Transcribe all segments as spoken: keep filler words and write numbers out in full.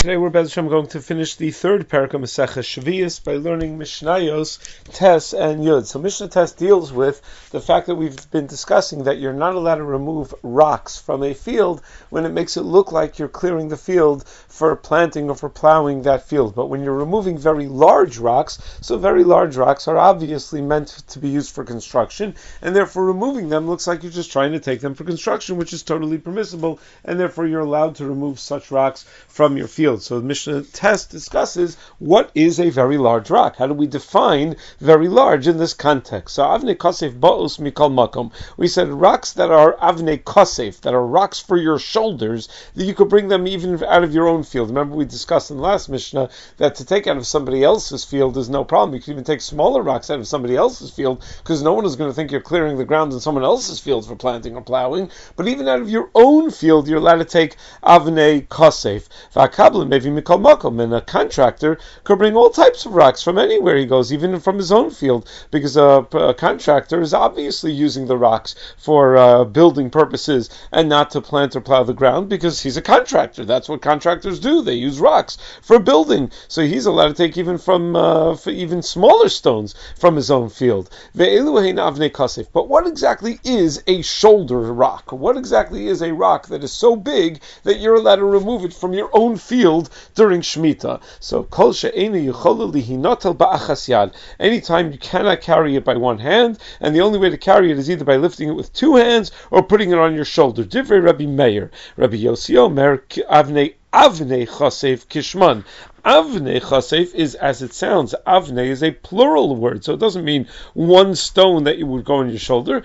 Today we're Bez Hashem going to finish the third parak of Masechah Shvius by learning Mishnayos, Tes, and Yud. So Mishnah Tes deals with the fact that we've been discussing that you're not allowed to remove rocks from a field when it makes it look like you're clearing the field for planting or for plowing that field. But when you're removing very large rocks, so very large rocks are obviously meant to be used for construction, and therefore removing them looks like you're just trying to take them for construction, which is totally permissible, and therefore you're allowed to remove such rocks from your field. So the Mishnah Test discusses what is a very large rock. How do we define very large in this context? So Avnei Kosef Ba'us Mikol Makom. We said rocks that are Avnei Kosef, that are rocks for your shoulders, that you could bring them even out of your own field. Remember we discussed in the last Mishnah that to take out of somebody else's field is no problem. You can even take smaller rocks out of somebody else's field because no one is going to think you're clearing the ground in someone else's field for planting or plowing. But even out of your own field, you're allowed to take Avnei Kosef. Maybe Mikol Makom, and a contractor could bring all types of rocks from anywhere he goes, even from his own field, because a, a contractor is obviously using the rocks for uh, building purposes and not to plant or plow the ground, because he's a contractor. That's what contractors do. They use rocks for building. So he's allowed to take even from uh, for even smaller stones from his own field. But what exactly is a shoulder rock? What exactly is a rock that is so big that you're allowed to remove it from your own field during Shemitah? So, kol she'enu yicholu lihinotel ba'achas yad. Anytime you cannot carry it by one hand, and the only way to carry it is either by lifting it with two hands or putting it on your shoulder. Divrei Rabbi Meir. Rabbi Yossi Omer avnei avnei chosef kishman. Avnei chasef is as it sounds. Avnei is a plural word, so it doesn't mean one stone that you would go on your shoulder.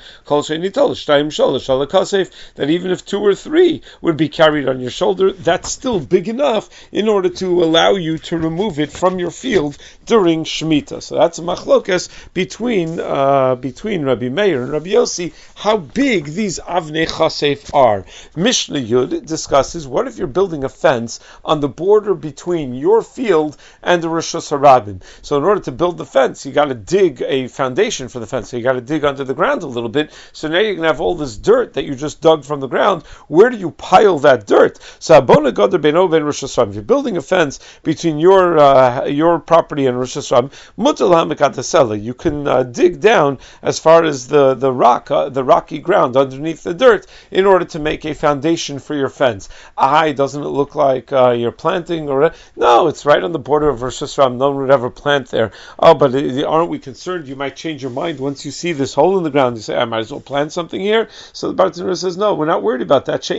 That even if two or three would be carried on your shoulder, that's still big enough in order to allow you to remove it from your field during Shemitah. So that's a machlokas between uh, between Rabbi Meir and Rabbi Yossi, how big these avnei chasef are. Mishnah Yud discusses what if you're building a fence on the border between your field and the Rishus Harabim. So in order to build the fence, you got to dig a foundation for the fence. So you got to dig under the ground a little bit. So now you're going to have all this dirt that you just dug from the ground. Where do you pile that dirt? So Abona Goder Beino Ben Rishus Harabim. If you're building a fence between your uh, your property and Rishus Harabim, Mutal HaMekatasela, you can uh, dig down as far as the the rock, uh, the rocky ground underneath the dirt, in order to make a foundation for your fence. Ah, doesn't it look like uh, you're planting or no? It's right on the border of Rosh Hashanah. No one would ever plant there. Oh, but aren't we concerned you might change your mind once you see this hole in the ground? You say, I might as well plant something here. So the Bartanura says, no, we're not worried about that.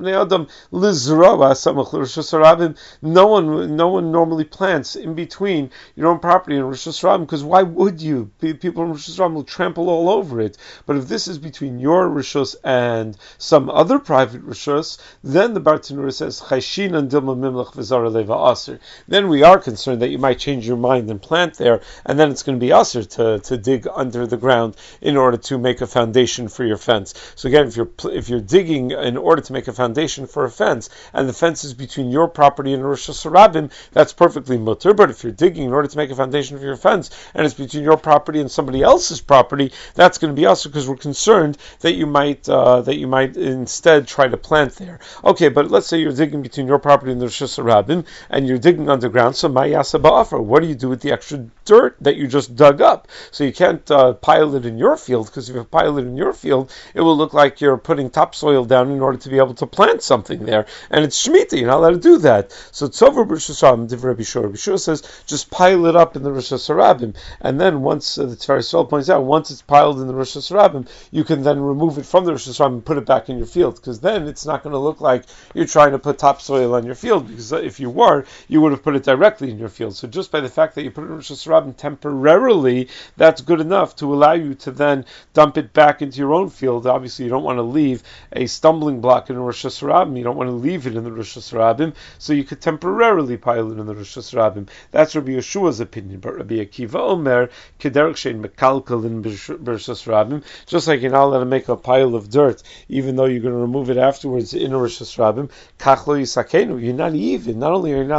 No one, no one normally plants in between your own property and Rosh Hashanah, because why would you? People in Rosh Hashanah will trample all over it. But if this is between your Rishus and some other private Rishus, then the Bartanura says, Chayshin and Dilma Mimlach V'zara Leva Aser. Then we are concerned that you might change your mind and plant there, and then it's going to be usher to, to dig under the ground in order to make a foundation for your fence. So again, if you're if you're digging in order to make a foundation for a fence, and the fence is between your property and Rosh Hashanah, that's perfectly mutter. But if you're digging in order to make a foundation for your fence, and it's between your property and somebody else's property, that's going to be usher because we're concerned that you might uh, that you might instead try to plant there. Okay, but let's say you're digging between your property and the Rosh Hashanah, and you're digging underground, so Mayasa Ba'afra, what do you do with the extra dirt that you just dug up? So you can't uh, pile it in your field, because if you pile it in your field, it will look like you're putting topsoil down in order to be able to plant something there. And it's Shemitah, you're not allowed to do that. So Tzover B'Rosh Hashanah, Divrei Rabbi Shur, Rabbi Shur says, just pile it up in the Rosh Hashanah, and then once, uh, the Tiferes Yisrael points out, once it's piled in the Rosh Hashanah, you can then remove it from the Rosh Hashanah and put it back in your field, because then it's not going to look like you're trying to put topsoil on your field, because if you were, you would have put it directly in your field. So just by the fact that you put it in Rosh Hashanah temporarily, that's good enough to allow you to then dump it back into your own field. Obviously, you don't want to leave a stumbling block in Rosh Hashanah. You don't want to leave it in the Rosh Hashanah, so you could temporarily pile it in the Rosh Hashanah. That's Rabbi Yeshua's opinion. But Rabbi Akiva Omer, Kederach Shein Mekalkal in Rosh Hashanah, just like you're not allowed to make a pile of dirt, even though you're going to remove it afterwards in Rosh Hashanah, Kachlo Yisakenu, you're not even, not only are you not allowed to make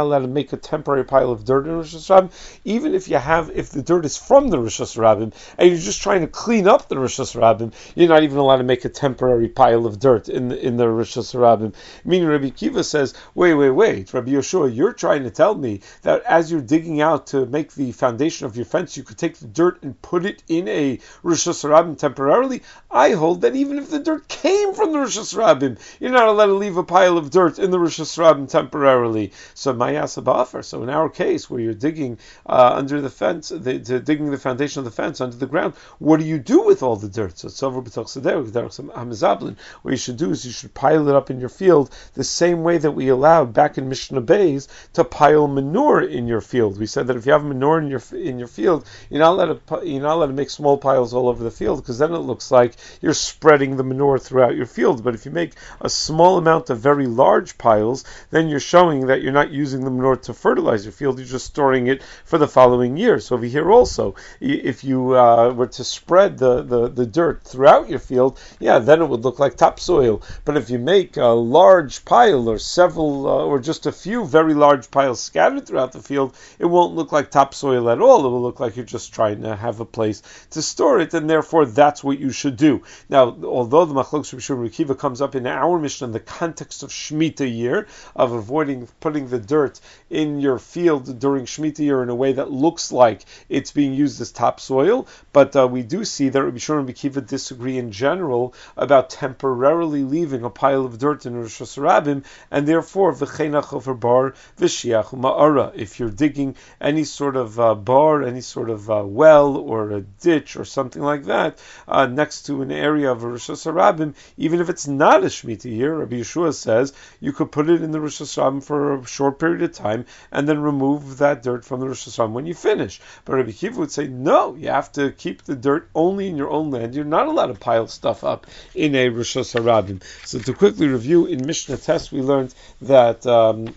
make a temporary pile of dirt in Rosh Hashanah, even if you have, if the dirt is from the Rosh Hashanah, and you're just trying to clean up the Rosh Hashanah, you're not even allowed to make a temporary pile of dirt in the, in the Rosh Hashanah. Meaning Rabbi Akiva says, wait, wait, wait, Rabbi Yoshua, you're trying to tell me that as you're digging out to make the foundation of your fence, you could take the dirt and put it in a Rosh Hashanah temporarily? I hold that even if the dirt came from the Rosh Hashanah, you're not allowed to leave a pile of dirt in the Rosh Hashanah temporarily. So Mayasa Ba'afar. So in our case, where you're digging uh, under the fence, the, the, digging the foundation of the fence under the ground, what do you do with all the dirt? So it's over b'toch sedeh, hamizablin. What you should do is you should pile it up in your field the same way that we allowed back in Mishnah Beis to pile manure in your field. We said that if you have manure in your in your field, you're not allowed to you're not allowed to make small piles all over the field, because then it looks like you're spreading the manure throughout your field. But if you make a small amount of very large piles, then you're showing that you're not using the manure to fertilize your field, you're just storing it for the following year. So over here also, if you uh, were to spread the, the, the dirt throughout your field, yeah, then it would look like topsoil. But if you make a large pile or several, uh, or just a few very large piles scattered throughout the field, it won't look like topsoil at all. It will look like you're just trying to have a place to store it, and therefore that's what you should do. Now, although the Machlokes Rabbi Shimon Bar Akiva comes up in our Mishnah in the context of Shemitah year, of avoiding putting the dirt in your field during Shemitah year in a way that looks like it's being used as topsoil, but uh, we do see that Rabbi Shimon Bar Akiva disagree in general about temporarily leaving a pile of dirt in Rosh Hashanah, and therefore v'cheinach over bar v'shiach ma'ara. If you're digging any sort of uh, bar, any sort of uh, well or a ditch or something like that uh, next to an area of a Rosh Hashanah, even if it's not a Shemitah year, Rabbi Yeshua says you could put it in the Rosh Hashanah for a short period of time and then remove that dirt from the Rosh Hashanah when you finish. But Rabbi Akiva would say, no, you have to keep the dirt only in your own land. You're not allowed to pile stuff up in a Rosh Hashanah. So to quickly review, in Mishnah Test we learned that um,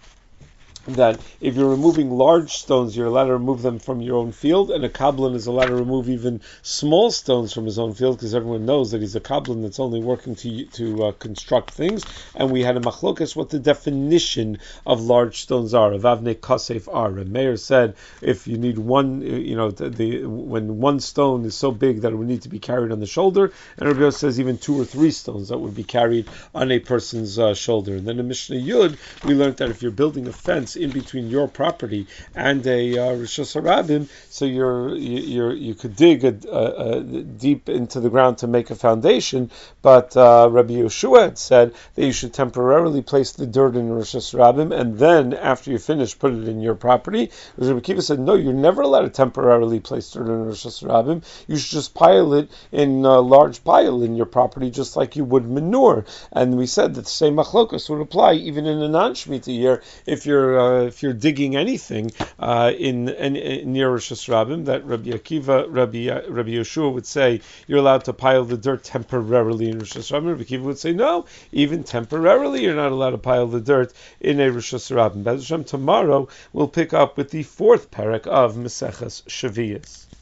that if you're removing large stones, you're allowed to remove them from your own field, and a kabbalan is allowed to remove even small stones from his own field, because everyone knows that he's a kabbalan that's only working to to uh, construct things. And we had a machlokas what the definition of large stones are, of avnei kasef are. And Meir said if you need one, you know, the, the when one stone is so big that it would need to be carried on the shoulder, and Rabbi Yosef says even two or three stones that would be carried on a person's uh, shoulder. And then in Mishnah Yud we learned that if you're building a fence in between your property and a uh, Rosh Hashanah, so you're you you're, you could dig a, a, a deep into the ground to make a foundation. But uh, Rabbi Yoshua had said that you should temporarily place the dirt in Rosh Hashanah, and then after you finish, put it in your property. Rabbi Akiva said, no, you're never allowed to temporarily place dirt in Rosh Hashanah. You should just pile it in a large pile in your property, just like you would manure. And we said that the same machlokas would apply even in a non-Shemitah year if you're uh, if you're digging anything uh, in, in, in near Rosh Hashanah, that Rabbi Akiva, Rabbi uh, Rabbi Yoshua would say you're allowed to pile the dirt temporarily in Rosh Hashanah. Rabbi Akiva would say no, even temporarily you're not allowed to pile the dirt in a Rosh Hashanah. Tomorrow we'll pick up with the fourth parak of Maseches Shavios.